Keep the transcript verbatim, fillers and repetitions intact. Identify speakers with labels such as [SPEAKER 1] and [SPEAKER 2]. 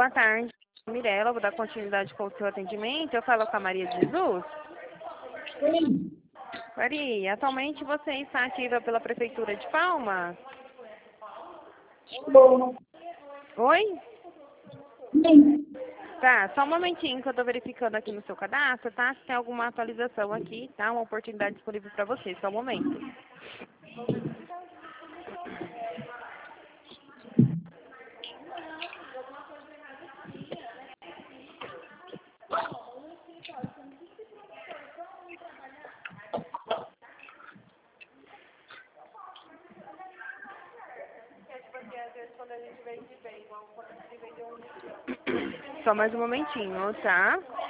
[SPEAKER 1] Boa tarde, Mirela. Vou dar continuidade com o seu atendimento. Eu falo com a Maria de Jesus.
[SPEAKER 2] Sim.
[SPEAKER 1] Maria, atualmente você está ativa pela Prefeitura de Palmas?
[SPEAKER 2] Bom.
[SPEAKER 1] Oi?
[SPEAKER 2] Sim.
[SPEAKER 1] Tá, só um momentinho que eu tô verificando aqui no seu cadastro, tá? Se tem alguma atualização aqui, tá? Uma oportunidade disponível para você, só um momento. Só mais um momentinho, tá?